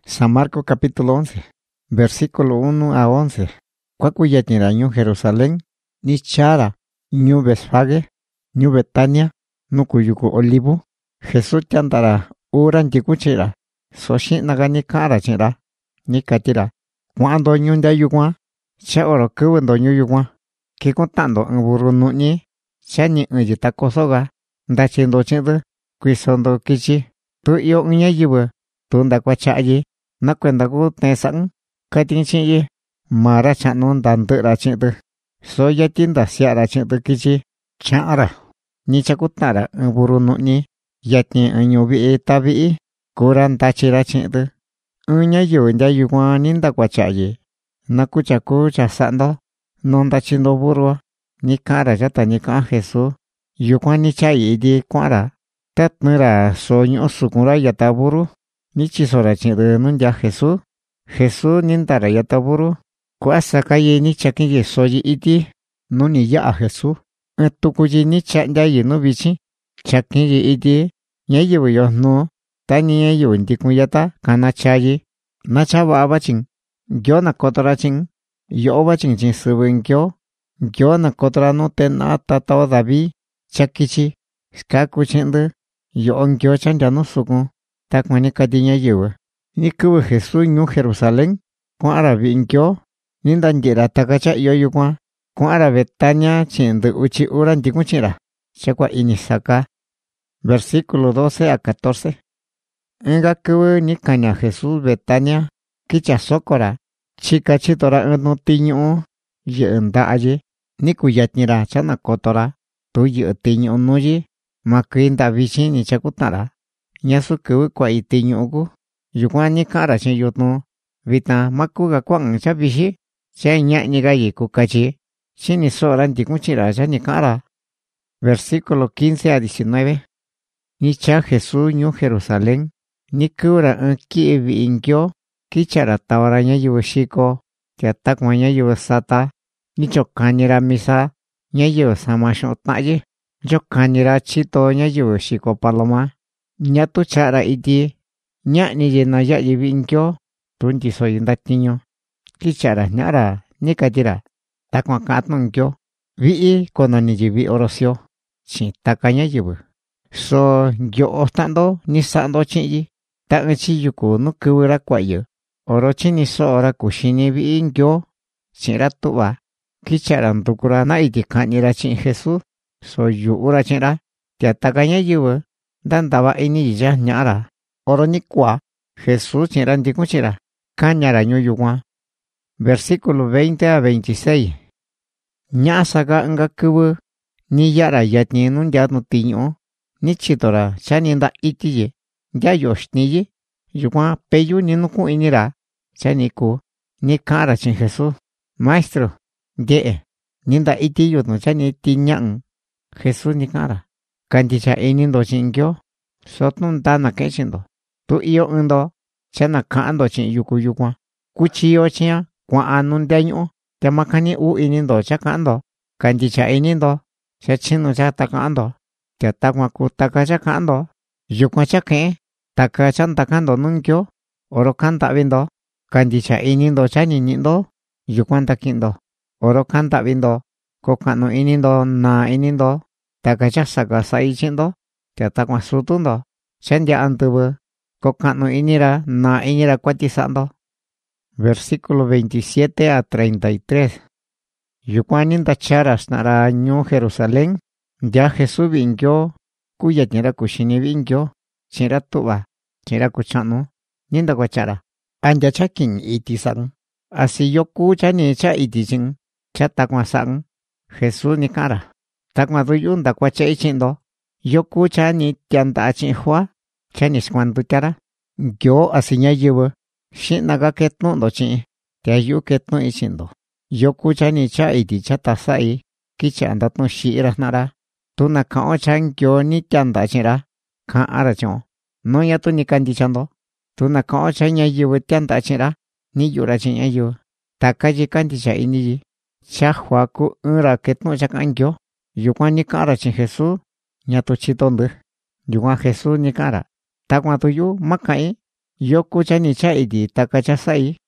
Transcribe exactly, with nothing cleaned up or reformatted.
San Marcos capítulo once, versículo uno a once. Cuacuyatnira ñu Jerusalén, ni chara, ñu Besfage, ñu Betania, nukuyuku Olivo. Jesús chantara uran tikuchira, soshin nagani kara chira, ni katira. Cuando ñu ndayugua, cha oro kuwendo ñu yugua, que contando en burro nuñi, cha ni uyita kosoga, ndachendo chido, kuisondo kichi, tu yo uña yibu, tu ndakwachayi, na cuenta gu tesang, kating chiyi, mara chanun dandera chido, soya tinda siara chido kichi, chara, ni chakutara en burro nuñi, yatni en yubi tabi, kuran tachira chido, uña yu ndayugua ninda kwachayi. Nakucha kucha sando, nonda chindo burro, ni kara yata ni ka Jesús, yukwa ni chayi di kwara, tat nira so nyo sukura yata burro, ni chisora chindo nunja Jesús, Jesús nindara yata burro, kwa sakaye ni chakinye soyi iti, nuni ya a Jesús, etukuji ni chanjayi no bichi, chakinye iti, nyayiwe yo no, tani nyayiwe ndikuyata kana chayi, na chaba abaching. Yo na kotora ching, yo ba ching ching subin kyo, yo na kotora no ten a tatao dabi, chakichi, skaku chinde, yo on kyo chanja no suku, takmani kadinya yewe. Ni kuwe Jesús ñu Jerusalén, kwa arabi inkyo, nindan jera takacha yo yukwa, kwa arabe Betania chinde uchi uran dikuchira, chakwa inisaka. Versículo doce a catorce. Enga kuwe ni kanya Jesús Betania, kicha sokora, chika chitora no tiño, ye ndaye, ni kuyatnira chana kotora, tu ye tiño noye, makinda vichin ni chakutara, nyasu kuwe kwa itiño gu, yukwan ni kara chen yutno, vita makuga kwang cha bishi, cha ña ni gaye kukachi, chini soran dikuchira cha ni kara. Versículo quince a diecinueve. Ni cha Jesús ñu Jerusalén, ni kura en kievi inkyo, kichara tawaranya yushiko, tiatak manya yusata, ni chokanira misa, nya yusamasho taye, chokanira chito nya yushiko paloma, nya tu chara iti, nya ni yena ya yivinkyo, tunti soy ndatiño, kichara nyara, ni katira, takwa katnonkyo, vi kono ni yivi orosio, chi takanya yivu, so yo ostando ni sando chiyi, takchi yuku no kuwira kwayo. Orochi ni soora kushini vi inkyo, chira tuwa, kicharan tukura na iti kanira chin Jesús, so yu ura chira, tia takanya yuwa, dandaba ini ya nyara, oro ni kwa, Jesús chira ndikuchira, kanyara nyu yuwa. Versículo veinte a veintiséis. Nya saga nga kuwa, ni yara yatni nun yatno tiño, ni chitora chaninda itiye, ya yoshniye, yuwa peyu ni nuku inira, chaniku, ni kara chin Jesús, maestro, de, ninda itiyo no chani tiñan, Jesús ni kara, kanticha inindo chinkyo, sotun dana kechindo, tu iyo undo, chana kando chin yuku yukwa, kuchiyo chia, kwa anun daño, te makani u inindo chakando, kanticha inindo, chachino chatakando, te takwa kutaka chakando, yukwa chake, taka chantakando nunkyo, oro kanta vindo, kandicha inindo chani nindo, yukwan takindo, oro kanta vindo, kokano inindo na inindo, takacha saka saichindo, te takwa sutundo, chandia antubu, kokano inira na inira cuatizando. Versículo veintisiete a treinta y tres. Yukwan ninda charas nara ñu Jerusalén, ya Jesús vinkyo, kuya tira kushini vinkyo, chira tuba, chira kuchano, ninda guachara. Anja chakin itisang, así yo kucha ni cha itising, cha takmasang, Jesús ni kara, takma duyunda guacha ichindo, yo kucha ni tianda achinhua, cha ni squanduchara, yo así ña llevo, shinaga ketno dochi, te ayu ketno ichindo, yo kucha ni cha iti cha tasai, kicha andatno shiras nara, tu na kao chan yo ni tianda achira, ka arachon, no ya tu ni kandichando. Tu na kao cha nya yu tianda chira, ni yura chinya yu, takaji kandicha ini, cha huaku ura ketno chakankyo, yukwan ni kara chin Jesús, nya tu chitonde, yukwan Jesús ni kara, takwa tu yu makai, yoku chani cha idi takacha sai.